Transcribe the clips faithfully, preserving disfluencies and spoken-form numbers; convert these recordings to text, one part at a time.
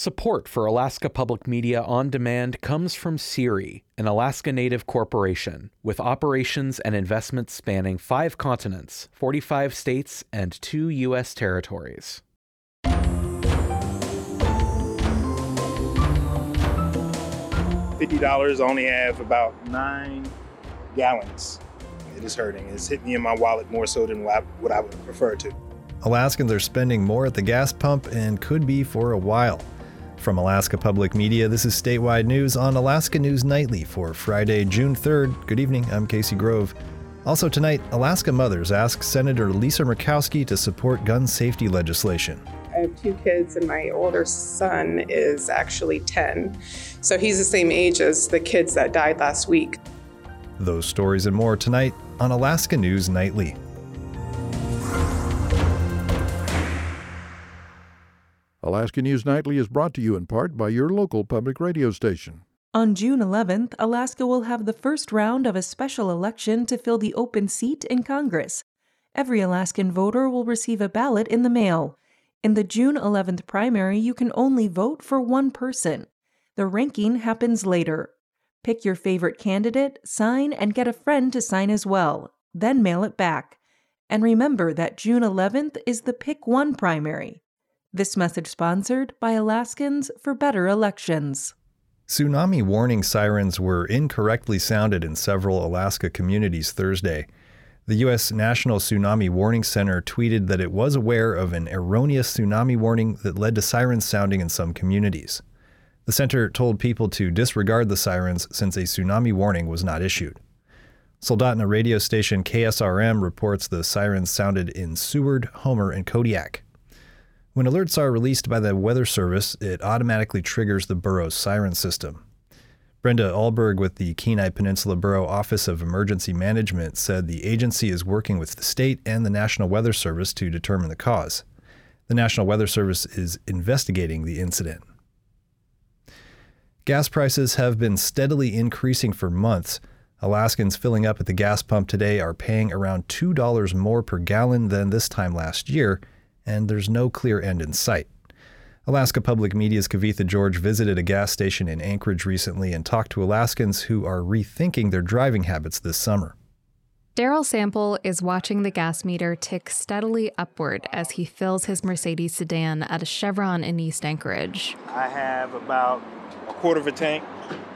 Support for Alaska Public Media on Demand comes from SERI, an Alaska Native corporation with operations and investments spanning five continents, forty-five states, and two U S territories. fifty dollars only have about nine gallons. It is hurting. It's hitting me in my wallet more so than what I, what I would prefer to. Alaskans are spending more at the gas pump and could be for a while. From Alaska Public Media, this is Statewide News on Alaska News Nightly for Friday, June third. Good evening, I'm Casey Grove. Also tonight, Alaska mothers ask Senator Lisa Murkowski to support gun safety legislation. I have two kids and my older son is actually ten. So he's the same age as the kids that died last week. Those stories and more tonight on Alaska News Nightly. Alaska News Nightly is brought to you in part by your local public radio station. On June eleventh, Alaska will have the first round of a special election to fill the open seat in Congress. Every Alaskan voter will receive a ballot in the mail. In the June eleventh primary, you can only vote for one person. The ranking happens later. Pick your favorite candidate, sign, and get a friend to sign as well. Then mail it back. And remember that June eleventh is the Pick One primary. This message sponsored by Alaskans for Better Elections. Tsunami warning sirens were incorrectly sounded in several Alaska communities Thursday. The U S National Tsunami Warning Center tweeted that it was aware of an erroneous tsunami warning that led to sirens sounding in some communities. The center told people to disregard the sirens since a tsunami warning was not issued. Soldotna radio station K S R M reports the sirens sounded in Seward, Homer, and Kodiak. When alerts are released by the Weather Service, it automatically triggers the borough's siren system. Brenda Alberg with the Kenai Peninsula Borough Office of Emergency Management said the agency is working with the state and the National Weather Service to determine the cause. The National Weather Service is investigating the incident. Gas prices have been steadily increasing for months. Alaskans filling up at the gas pump today are paying around two dollars more per gallon than this time last year, and there's no clear end in sight. Alaska Public Media's Kavitha George visited a gas station in Anchorage recently and talked to Alaskans who are rethinking their driving habits this summer. Daryl Sample is watching the gas meter tick steadily upward as he fills his Mercedes sedan at a Chevron in East Anchorage. I have about a quarter of a tank,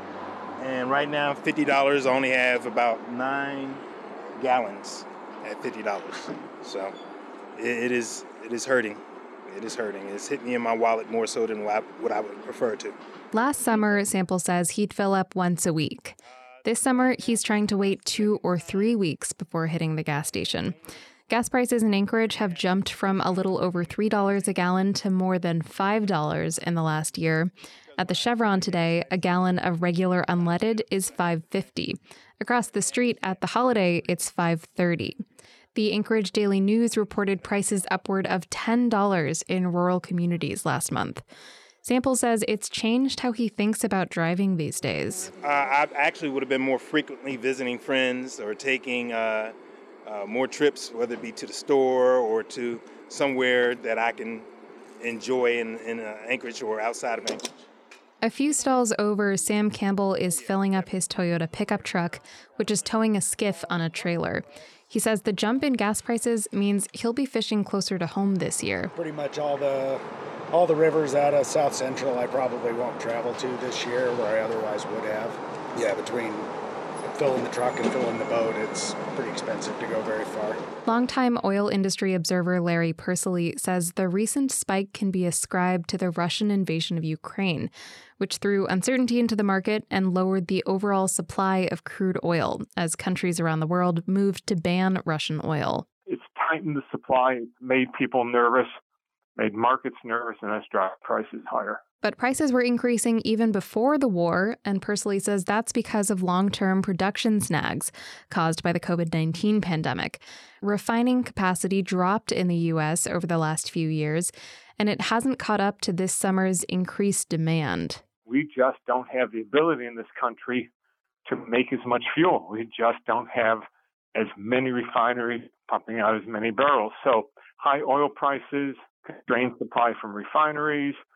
and right now fifty dollars I only have about nine gallons at fifty dollars. So it, it is it is hurting. It is hurting. It's hitting me in my wallet more so than what I, what I would prefer to. Last summer, Sample says he'd fill up once a week. This summer, he's trying to wait two or three weeks before hitting the gas station. Gas prices in Anchorage have jumped from a little over three dollars a gallon to more than five dollars in the last year. At the Chevron today, a gallon of regular unleaded is five dollars and fifty cents. Across the street at the Holiday, it's five dollars and thirty cents. The Anchorage Daily News reported prices upward of ten dollars in rural communities last month. Sample says it's changed how he thinks about driving these days. Uh, I actually would have been more frequently visiting friends or taking uh, uh, more trips, whether it be to the store or to somewhere that I can enjoy in, in uh, Anchorage or outside of Anchorage. A few stalls over, Sam Campbell is filling up his Toyota pickup truck, which is towing a skiff on a trailer. He says the jump in gas prices means he'll be fishing closer to home this year. Pretty much all the all the rivers out of South Central I probably won't travel to this year where I otherwise would have. Yeah, between filling the truck and filling the boat, it's pretty expensive to go very far. Longtime oil industry observer Larry Persily says the recent spike can be ascribed to the Russian invasion of Ukraine, which threw uncertainty into the market and lowered the overall supply of crude oil as countries around the world moved to ban Russian oil. It's tightened the supply, it's made people nervous, made markets nervous, and that's dropped prices higher. But prices were increasing even before the war, and Persily says that's because of long-term production snags caused by the covid nineteen pandemic. Refining capacity dropped in the U S over the last few years, and it hasn't caught up to this summer's increased demand. We just don't have the ability in this country to make as much fuel. We just don't have as many refineries pumping out as many barrels. So high oil prices, constrained supply from refineries,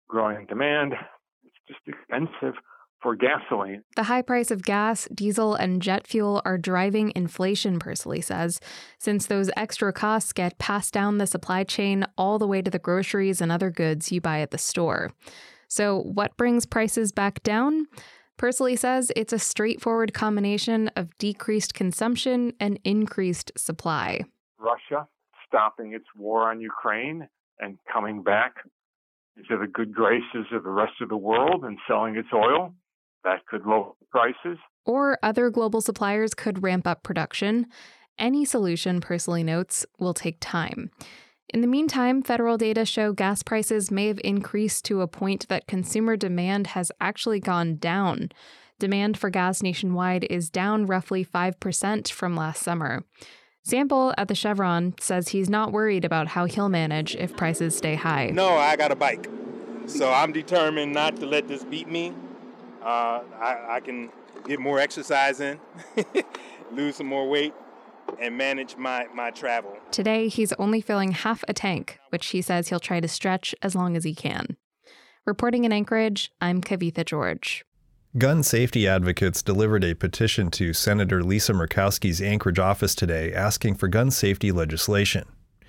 growing demand. It's just expensive for gasoline. The high price of gas, diesel, and jet fuel are driving inflation, Persily says, since those extra costs get passed down the supply chain all the way to the groceries and other goods you buy at the store. So what brings prices back down? Persily says it's a straightforward combination of decreased consumption and increased supply. Russia stopping its war on Ukraine and coming back into the good graces of the rest of the world and selling its oil. That could lower prices. Or other global suppliers could ramp up production. Any solution, Persily notes, will take time. In the meantime, federal data show gas prices may have increased to a point that consumer demand has actually gone down. Demand for gas nationwide is down roughly five percent from last summer. Sample at the Chevron says he's not worried about how he'll manage if prices stay high. No, I got a bike, so I'm determined not to let this beat me. Uh, I, I can get more exercise in, lose some more weight, and manage my, my travel. Today, he's only filling half a tank, which he says he'll try to stretch as long as he can. Reporting in Anchorage, I'm Kavitha George. Gun safety advocates delivered a petition to Senator Lisa Murkowski's Anchorage office today asking for gun safety legislation.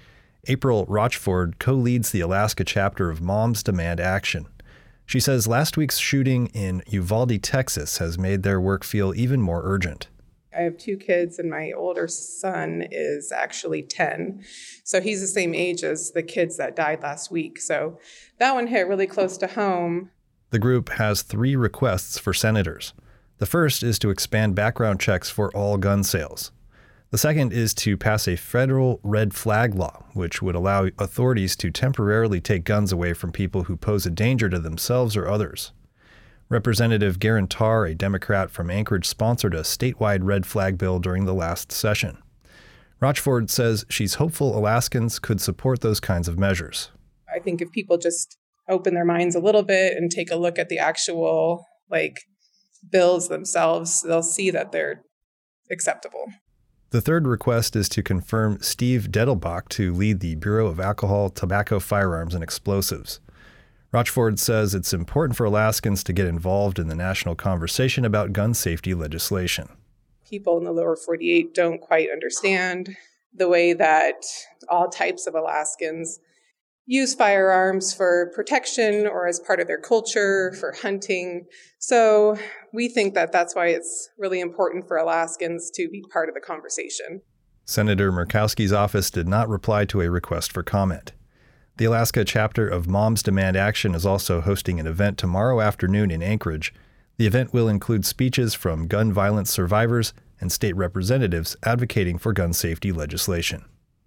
April Rochford co-leads the Alaska chapter of Moms Demand Action. She says last week's shooting in Uvalde, Texas, has made their work feel even more urgent. I have two kids, and my older son is actually ten. So he's the same age as the kids that died last week. So that one hit really close to home. The group has three requests for senators. The first is to expand background checks for all gun sales. The second is to pass a federal red flag law, which would allow authorities to temporarily take guns away from people who pose a danger to themselves or others. Representative Garen Tarr, a Democrat from Anchorage, sponsored a statewide red flag bill during the last session. Rochford says she's hopeful Alaskans could support those kinds of measures. I think if people just open their minds a little bit and take a look at the actual, like, bills themselves, they'll see that they're acceptable. The third request is to confirm Steve Dettelbach to lead the Bureau of Alcohol, Tobacco, Firearms, and Explosives. Rochford says it's important for Alaskans to get involved in the national conversation about gun safety legislation. People in the lower forty-eight don't quite understand the way that all types of Alaskans use firearms for protection or as part of their culture, for hunting. So we think that that's why it's really important for Alaskans to be part of the conversation. Senator Murkowski's office did not reply to a request for comment. The Alaska chapter of Moms Demand Action is also hosting an event tomorrow afternoon in Anchorage. The event will include speeches from gun violence survivors and state representatives advocating for gun safety legislation.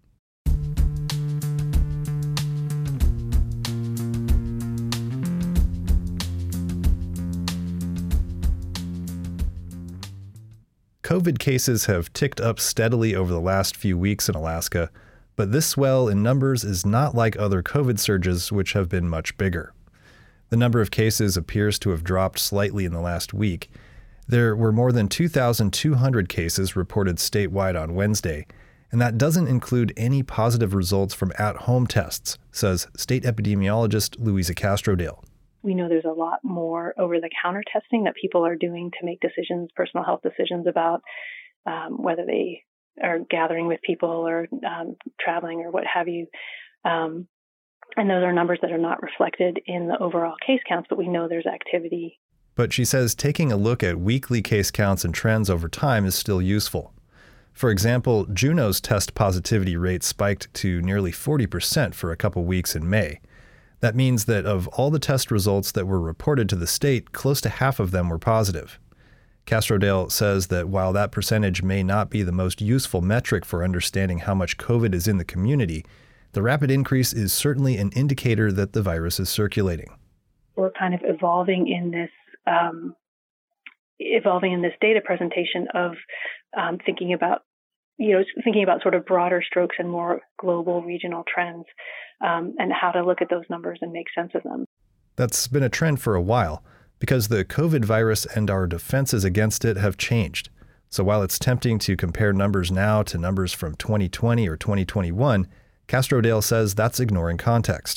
COVID cases have ticked up steadily over the last few weeks in Alaska, but this swell in numbers is not like other COVID surges, which have been much bigger. The number of cases appears to have dropped slightly in the last week. There were more than two thousand two hundred cases reported statewide on Wednesday, and that doesn't include any positive results from at-home tests, says state epidemiologist Louisa Castrodale. We know there's a lot more over-the-counter testing that people are doing to make decisions, personal health decisions about um, whether they are gathering with people or um, traveling or what have you. Um, and those are numbers that are not reflected in the overall case counts, but we know there's activity. But she says taking a look at weekly case counts and trends over time is still useful. For example, Juneau's test positivity rate spiked to nearly forty percent for a couple weeks in May. That means that of all the test results that were reported to the state, close to half of them were positive. Castrodale says that while that percentage may not be the most useful metric for understanding how much COVID is in the community, the rapid increase is certainly an indicator that the virus is circulating. We're kind of evolving in this um, evolving in this data presentation of um, thinking about, you know, thinking about sort of broader strokes and more global regional trends, um, and how to look at those numbers and make sense of them. That's been a trend for a while, because the COVID virus and our defenses against it have changed. So while it's tempting to compare numbers now to numbers from twenty twenty or twenty twenty-one, Castrodale says that's ignoring context.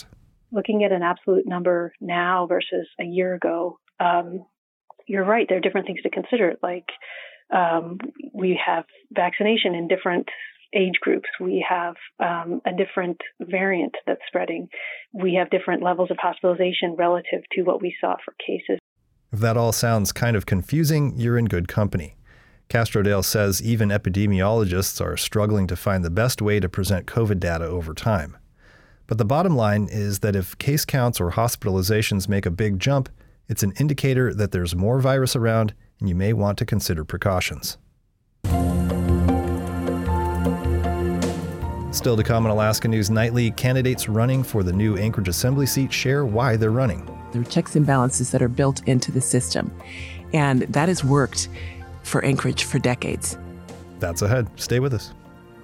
looking at an absolute number now versus a year ago, um, you're right. There are different things to consider. Like um, we have vaccination in different age groups. We have um, a different variant that's spreading. We have different levels of hospitalization relative to what we saw for cases. If that all sounds kind of confusing, you're in good company. Castrodale says even epidemiologists are struggling to find the best way to present COVID data over time. But the bottom line is that if case counts or hospitalizations make a big jump, it's an indicator that there's more virus around and you may want to consider precautions. Still to come on Alaska News Nightly, candidates running for the new Anchorage Assembly seat share why they're running. There are checks and balances that are built into the system, and that has worked for Anchorage for decades. That's ahead. Stay with us.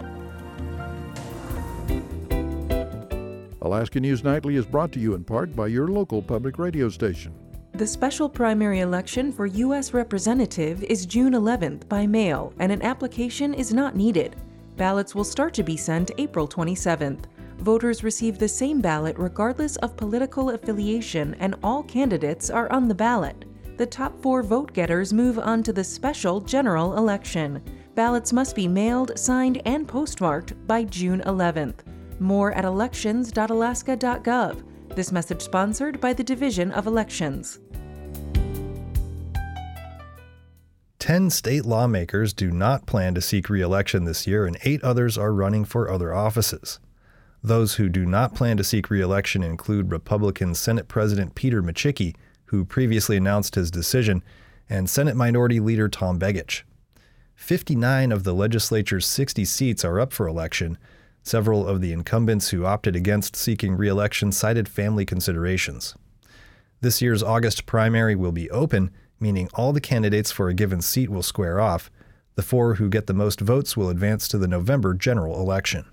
Alaska News Nightly is brought to you in part by your local public radio station. The special primary election for U S Representative is June eleventh by mail, and an application is not needed. Ballots will start to be sent April twenty-seventh. Voters receive the same ballot regardless of political affiliation, and all candidates are on the ballot. The top four vote-getters move on to the special general election. Ballots must be mailed, signed, and postmarked by June eleventh. More at elections dot alaska dot gov. This message sponsored by the Division of Elections. Ten state lawmakers do not plan to seek re-election this year, and eight others are running for other offices. Those who do not plan to seek re-election include Republican Senate President Peter Micciche, who previously announced his decision, and Senate Minority Leader Tom Begich. fifty-nine of the legislature's sixty seats are up for election. Several of the incumbents who opted against seeking re-election cited family considerations. This year's August primary will be open, meaning all the candidates for a given seat will square off. The four who get the most votes will advance to the November general election.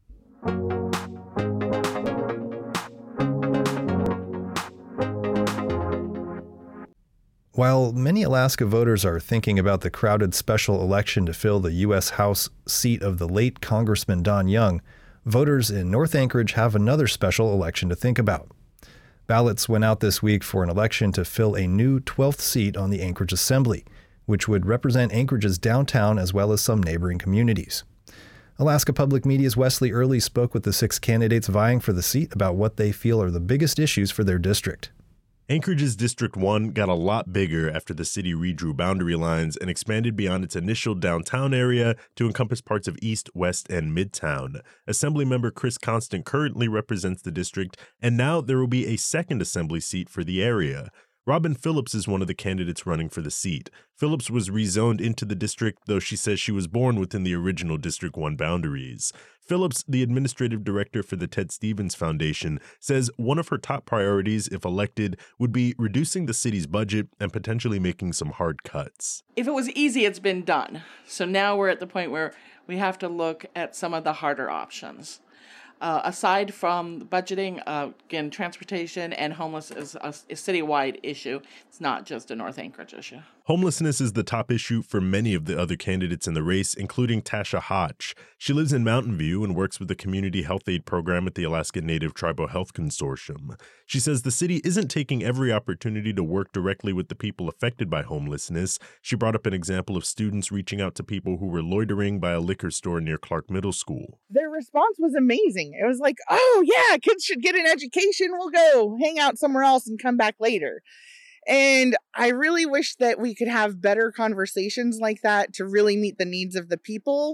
While many Alaska voters are thinking about the crowded special election to fill the U S House seat of the late Congressman Don Young, voters in North Anchorage have another special election to think about. Ballots went out this week for an election to fill a new twelfth seat on the Anchorage Assembly, which would represent Anchorage's downtown as well as some neighboring communities. Alaska Public Media's Wesley Early spoke with the six candidates vying for the seat about what they feel are the biggest issues for their district. Anchorage's District one got a lot bigger after the city redrew boundary lines and expanded beyond its initial downtown area to encompass parts of East, West, and Midtown. Assemblymember Chris Constant currently represents the district, and now there will be a second assembly seat for the area. Robin Phillips is one of the candidates running for the seat. Phillips was rezoned into the district, though she says she was born within the original District one boundaries. Phillips, the administrative director for the Ted Stevens Foundation, says one of her top priorities, if elected, would be reducing the city's budget and potentially making some hard cuts. If it was easy, it's been done. So now we're at the point where we have to look at some of the harder options. Uh, aside from budgeting, uh, again, transportation and homeless is a, a citywide issue. It's not just a North Anchorage issue. Homelessness is the top issue for many of the other candidates in the race, including Tasha Hotch. She lives in Mountain View and works with the Community Health Aid Program at the Alaska Native Tribal Health Consortium. She says the city isn't taking every opportunity to work directly with the people affected by homelessness. She brought up an example of students reaching out to people who were loitering by a liquor store near Clark Middle School. Their response was amazing. It was like, oh, yeah, kids should get an education. We'll go hang out somewhere else and come back later. And I really wish that we could have better conversations like that to really meet the needs of the people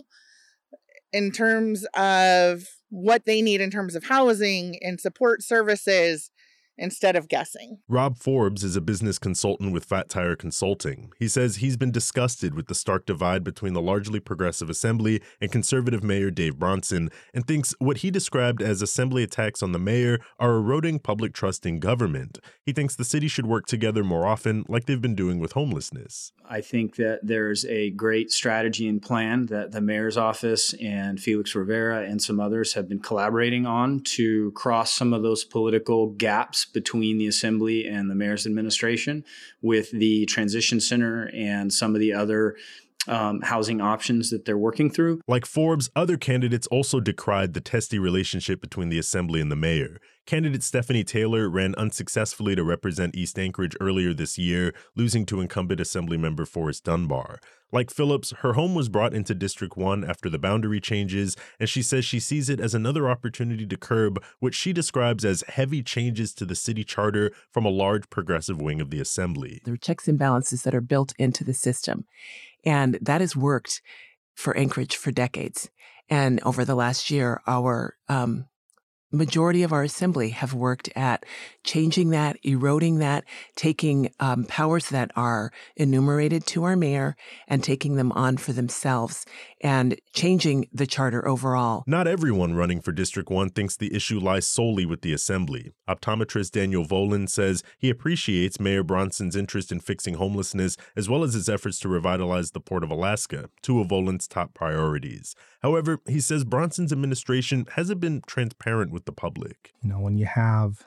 in terms of what they need in terms of housing and support services instead of guessing. Rob Forbes is a business consultant with Fat Tire Consulting. He says he's been disgusted with the stark divide between the largely progressive Assembly and conservative Mayor Dave Bronson, and thinks what he described as Assembly attacks on the mayor are eroding public trust in government. He thinks the city should work together more often like they've been doing with homelessness. I think that there's a great strategy and plan that the mayor's office and Felix Rivera and some others have been collaborating on to cross some of those political gaps between the Assembly and the mayor's administration with the Transition Center and some of the other um, housing options that they're working through. Like Forbes, other candidates also decried the testy relationship between the assembly and the mayor. Candidate Stephanie Taylor ran unsuccessfully to represent East Anchorage earlier this year, losing to incumbent Assemblymember Forrest Dunbar. Like Phillips, her home was brought into District one after the boundary changes, and she says she sees it as another opportunity to curb what she describes as heavy changes to the city charter from a large progressive wing of the assembly. There are checks and balances that are built into the system, and that has worked for Anchorage for decades. And over the last year, our um, majority of our assembly have worked at changing that, eroding that, taking um, powers that are enumerated to our mayor and taking them on for themselves and changing the charter overall. Not everyone running for District one thinks the issue lies solely with the assembly. Optometrist Daniel Volan says he appreciates Mayor Bronson's interest in fixing homelessness as well as his efforts to revitalize the Port of Alaska, two of Volan's top priorities. However, he says Bronson's administration hasn't been transparent with the public. You know, when you have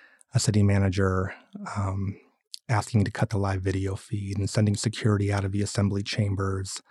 a city manager um, asking to cut the live video feed and sending security out of the assembly chambers,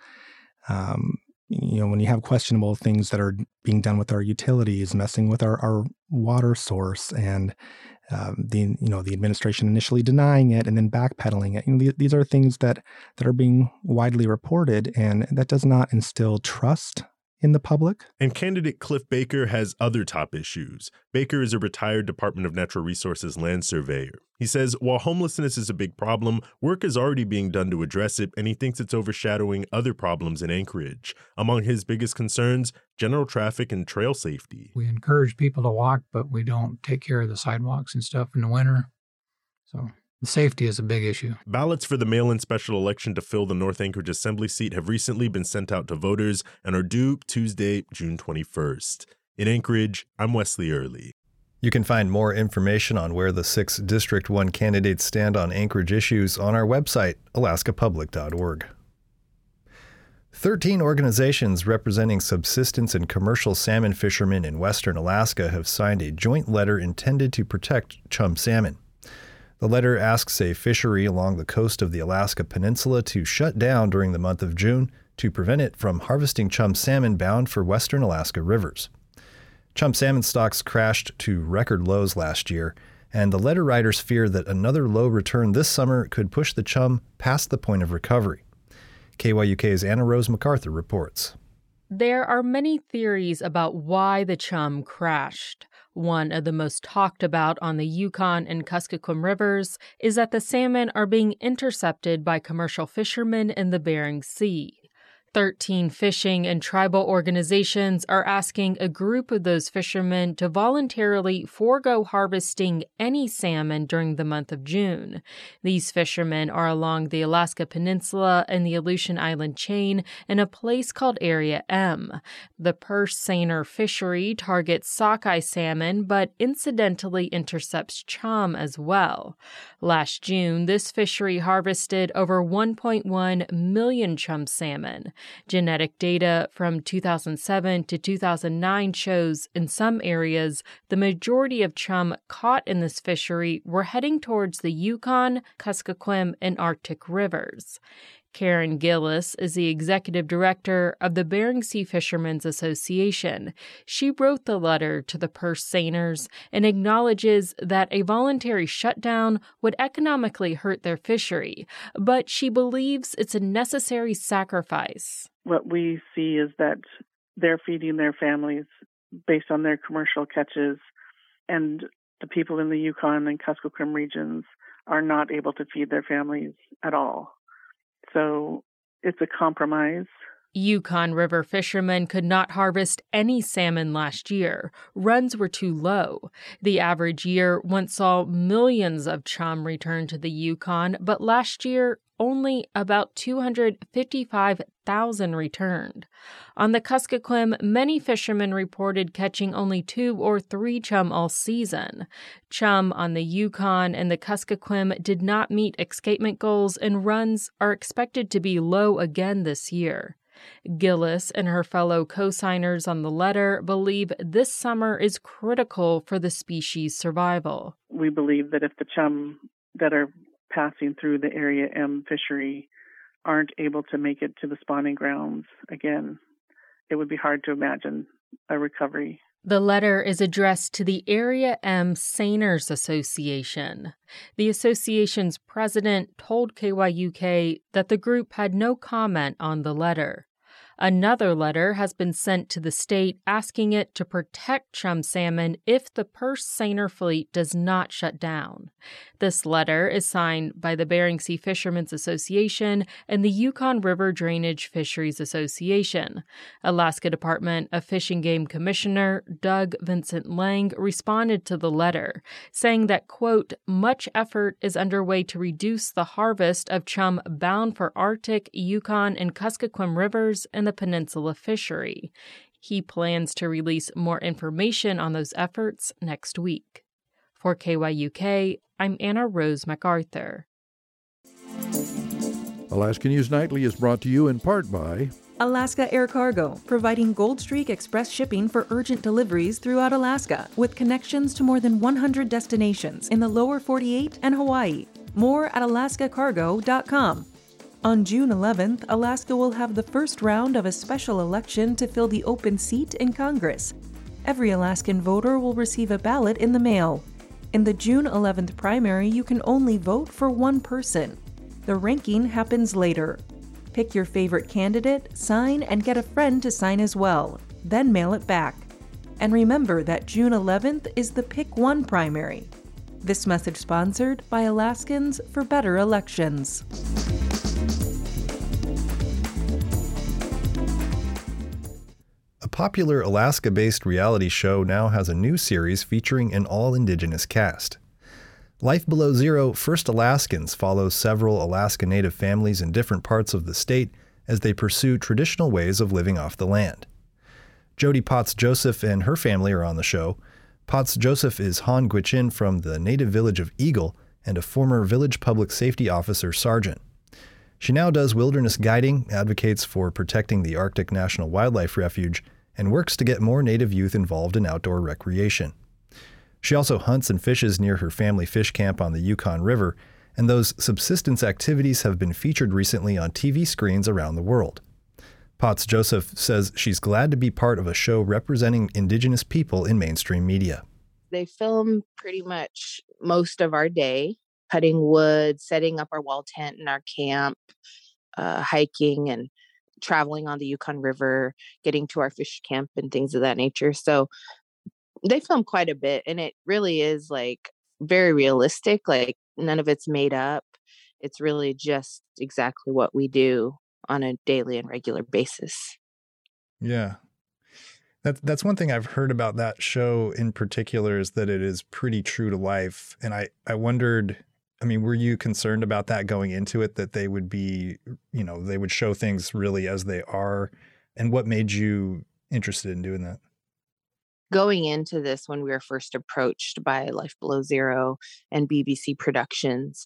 um, you know, when you have questionable things that are being done with our utilities, messing with our, our water source, and uh, the you know the administration initially denying it and then backpedaling it. You know, these are things that that are being widely reported, and that does not instill trust in the public. And candidate Cliff Baker has other top issues. Baker is a retired Department of Natural Resources land surveyor. He says while homelessness is a big problem, work is already being done to address it, and he thinks it's overshadowing other problems in Anchorage. Among his biggest concerns, general traffic and trail safety. We encourage people to walk, but we don't take care of the sidewalks and stuff in the winter. So safety is a big issue. Ballots for the mail-in special election to fill the North Anchorage Assembly seat have recently been sent out to voters and are due Tuesday, June twenty-first. In Anchorage, I'm Wesley Early. You can find more information on where the six District one candidates stand on Anchorage issues on our website, alaska public dot org. Thirteen organizations representing subsistence and commercial salmon fishermen in western Alaska have signed a joint letter intended to protect chum salmon. The letter asks a fishery along the coast of the Alaska Peninsula to shut down during the month of June to prevent it from harvesting chum salmon bound for western Alaska rivers. Chum salmon stocks crashed to record lows last year, and the letter writers fear that another low return this summer could push the chum past the point of recovery. K Y U K's Anna Rose MacArthur reports. There are many theories about why the chum crashed. One of the most talked about on the Yukon and Kuskokwim rivers is that the salmon are being intercepted by commercial fishermen in the Bering Sea. Thirteen fishing and tribal organizations are asking a group of those fishermen to voluntarily forego harvesting any salmon during the month of June. These fishermen are along the Alaska Peninsula and the Aleutian Island chain in a place called Area M. The Purse Seiner fishery targets sockeye salmon, but incidentally intercepts chum as well. Last June, this fishery harvested over one point one million chum salmon. Genetic data from two thousand seven to two thousand nine shows in some areas the majority of chum caught in this fishery were heading towards the Yukon, Kuskokwim, and Arctic rivers. Karen Gillis is the executive director of the Bering Sea Fishermen's Association. She wrote the letter to the Purse Seiners and acknowledges that a voluntary shutdown would economically hurt their fishery, but she believes it's a necessary sacrifice. What we see is that they're feeding their families based on their commercial catches, and the people in the Yukon and Kuskokwim regions are not able to feed their families at all. So it's a compromise. Yukon River fishermen could not harvest any salmon last year. Runs were too low. The average year once saw millions of chum return to the Yukon, but last year only about two hundred fifty-five thousand returned. On the Kuskokwim, many fishermen reported catching only two or three chum all season. Chum on the Yukon and the Kuskokwim did not meet escapement goals, and runs are expected to be low again this year. Gillis and her fellow co-signers on the letter believe this summer is critical for the species' survival. We believe that if the chum that are passing through the Area M fishery aren't able to make it to the spawning grounds again. It would be hard to imagine a recovery. The letter is addressed to the Area M Seiners Association. The association's president told K Y U K that the group had no comment on the letter. Another letter has been sent to the state asking it to protect chum salmon if the Perce seiner fleet does not shut down. This letter is signed by the Bering Sea Fishermen's Association and the Yukon River Drainage Fisheries Association. Alaska Department of Fish and Game Commissioner Doug Vincent Lang responded to the letter, saying that, quote, much effort is underway to reduce the harvest of chum bound for Arctic, Yukon, and Kuskokwim rivers and the peninsula fishery. He plans to release more information on those efforts next week. For K Y U K, I'm Anna Rose MacArthur. Alaska News Nightly is brought to you in part by Alaska Air Cargo, providing Gold Streak Express shipping for urgent deliveries throughout Alaska, with connections to more than one hundred destinations in the lower forty-eight and Hawaii. More at alaska cargo dot com. On June eleventh, Alaska will have the first round of a special election to fill the open seat in Congress. Every Alaskan voter will receive a ballot in the mail. In the June eleventh primary, you can only vote for one person. The ranking happens later. Pick your favorite candidate, sign, and get a friend to sign as well. Then mail it back. And remember that June eleventh is the Pick One primary. This message sponsored by Alaskans for Better Elections. A popular Alaska-based reality show now has a new series featuring an all-Indigenous cast. Life Below Zero First Alaskans follows several Alaska Native families in different parts of the state as they pursue traditional ways of living off the land. Jody Potts-Joseph and her family are on the show. Potts-Joseph is Han Gwichin from the native village of Eagle and a former village public safety officer sergeant. She now does wilderness guiding, advocates for protecting the Arctic National Wildlife Refuge, and works to get more Native youth involved in outdoor recreation. She also hunts and fishes near her family fish camp on the Yukon River, and those subsistence activities have been featured recently on T V screens around the world. Potts-Joseph says she's glad to be part of a show representing Indigenous people in mainstream media. They film pretty much most of our day, cutting wood, setting up our wall tent in our camp, uh, hiking and traveling on the Yukon River, getting to our fish camp and things of that nature. So they film quite a bit, and it really is like very realistic. Like none of it's made up. It's really just exactly what we do on a daily and regular basis. Yeah. That's, that's one thing I've heard about that show in particular, is that it is pretty true to life. And I, I wondered, I mean, were you concerned about that going into it, that they would be, you know, they would show things really as they are? And what made you interested in doing that? Going into this, when we were first approached by Life Below Zero and B B C Productions,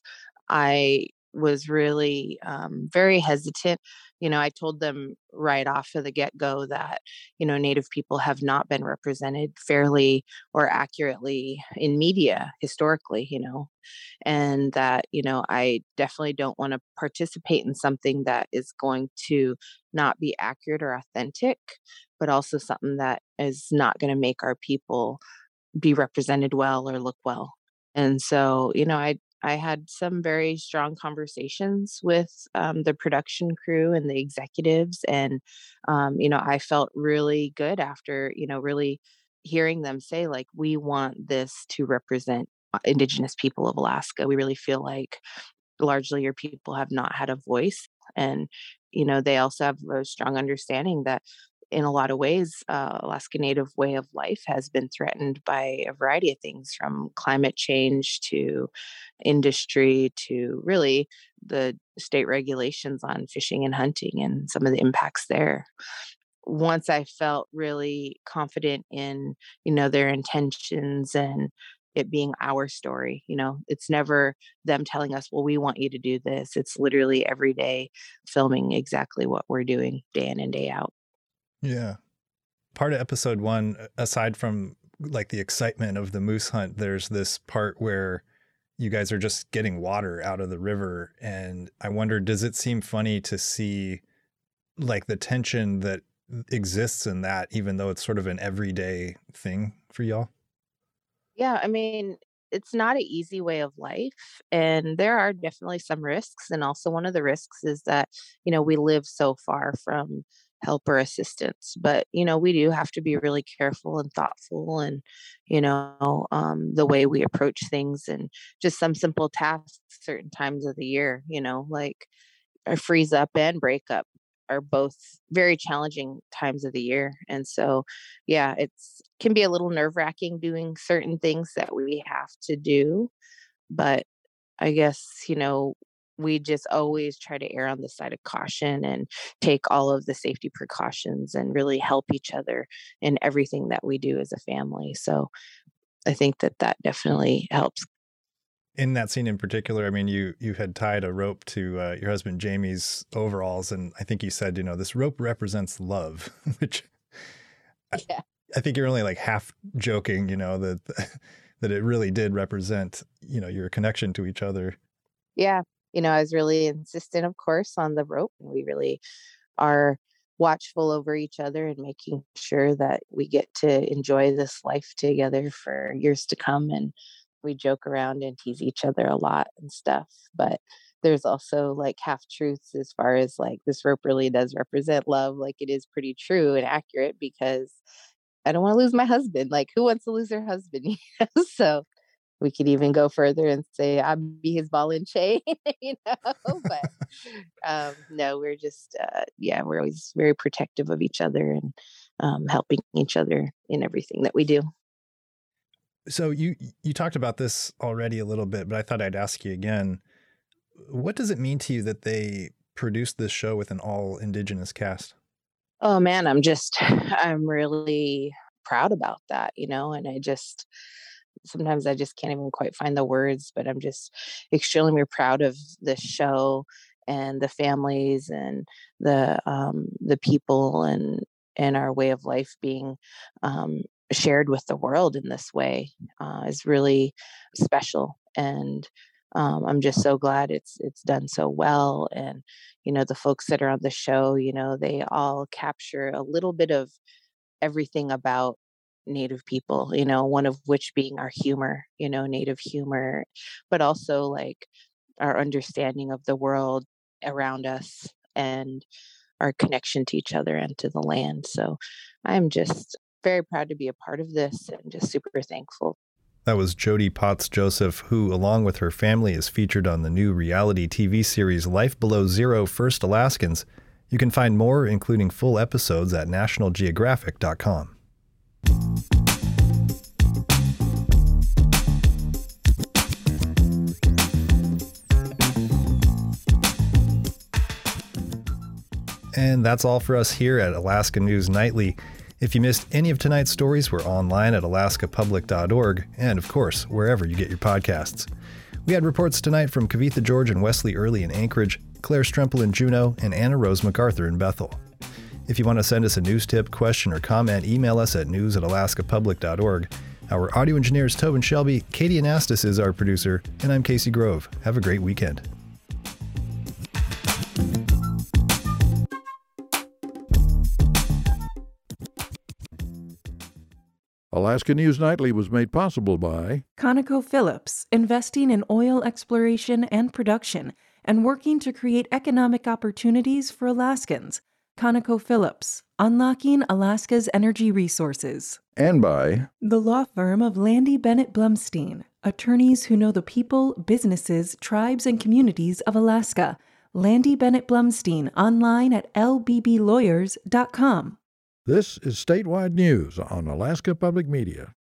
I was really um, very hesitant. You know, I told them right off of the get-go that, you know, Native people have not been represented fairly or accurately in media historically, you know, and that, you know, I definitely don't want to participate in something that is going to not be accurate or authentic, but also something that is not going to make our people be represented well or look well. And so, you know, I I had some very strong conversations with um, the production crew and the executives. And, um, you know, I felt really good after, you know, really hearing them say, like, we want this to represent Indigenous people of Alaska. We really feel like largely your people have not had a voice. And, you know, they also have a strong understanding that in a lot of ways, uh, Alaska Native way of life has been threatened by a variety of things, from climate change to industry to really the state regulations on fishing and hunting and some of the impacts there. Once I felt really confident in, you know, their intentions and it being our story, you know, it's never them telling us, well, we want you to do this. It's literally every day filming exactly what we're doing day in and day out. Yeah. Part of episode one, aside from like the excitement of the moose hunt, there's this part where you guys are just getting water out of the river. And I wonder, does it seem funny to see like the tension that exists in that, even though it's sort of an everyday thing for y'all? Yeah, I mean, it's not an easy way of life, and there are definitely some risks. And also, one of the risks is that, you know, we live so far from help or assistance, but, you know, we do have to be really careful and thoughtful, and, you know, um, the way we approach things, and just some simple tasks certain times of the year, you know, like a freeze up and break up are both very challenging times of the year. And so, yeah, it's can be a little nerve wracking doing certain things that we have to do. But I guess, you know, we just always try to err on the side of caution and take all of the safety precautions and really help each other in everything that we do as a family. So I think that that definitely helps. In that scene in particular, I mean, you you had tied a rope to uh, your husband Jamie's overalls, and I think you said, you know, this rope represents love, which yeah. I, I think you're only like half joking, you know, that that it really did represent, you know, your connection to each other. Yeah, you know, I was really insistent, of course, on the rope. We really are watchful over each other and making sure that we get to enjoy this life together for years to come. And we joke around and tease each other a lot and stuff, but there's also like half truths as far as like this rope really does represent love. Like it is pretty true and accurate, because I don't want to lose my husband. Like who wants to lose their husband? So we could even go further and say I'd be his ball and chain, you know, but um, no, we're just, uh, yeah, we're always very protective of each other and um, helping each other in everything that we do. So you you talked about this already a little bit, but I thought I'd ask you again. What does it mean to you that they produced this show with an all Indigenous cast? Oh man, I'm just I'm really proud about that, you know, and I just sometimes I just can't even quite find the words, but I'm just extremely proud of this show and the families and the um, the people and and our way of life being um, shared with the world in this way uh, is really special. And um, I'm just so glad it's it's done so well. And, you know, the folks that are on the show, you know, they all capture a little bit of everything about Native people, you know, one of which being our humor, you know, Native humor, but also like our understanding of the world around us and our connection to each other and to the land. So I'm just very proud to be a part of this and just super thankful. That was Jody Potts Joseph, who, along with her family, is featured on the new reality T V series Life Below Zero First Alaskans. You can find more, including full episodes, at national geographic dot com. And that's all for us here at Alaska News Nightly. If you missed any of tonight's stories, we're online at alaska public dot org and, of course, wherever you get your podcasts. We had reports tonight from Kavitha George and Wesley Early in Anchorage, Claire Stremple in Juneau, and Anna Rose MacArthur in Bethel. If you want to send us a news tip, question, or comment, email us at news at alaska public dot org. Our audio engineer is Tobin Shelby, Katie Anastas is our producer, and I'm Casey Grove. Have a great weekend. Alaska News Nightly was made possible by ConocoPhillips, investing in oil exploration and production and working to create economic opportunities for Alaskans. ConocoPhillips, unlocking Alaska's energy resources. And by the law firm of Landy Bennett Blumstein, attorneys who know the people, businesses, tribes, and communities of Alaska. Landy Bennett Blumstein, online at l b b lawyers dot com. This is Statewide News on Alaska Public Media.